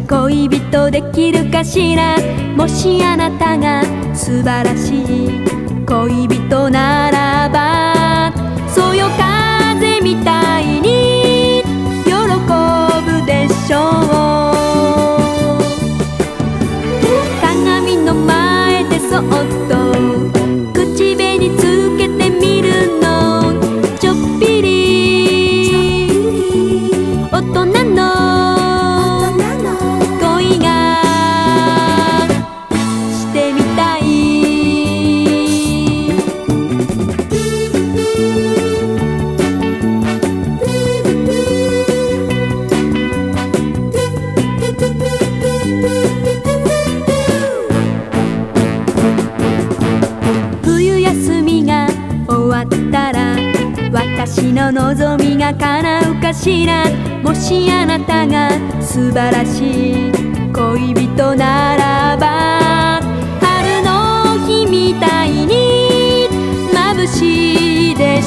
恋人できるかしら。もしあなたが素晴らしい恋人ならば、そよ風みたいに喜ぶでしょう。鏡の前でそっと口紅つけてみるの。ちょっぴり大人の恋がしてみたい。冬休みが終わったら私の望みが叶うかしら。もしあなたが素晴らしい恋人ならば、春の日みたいに眩しいで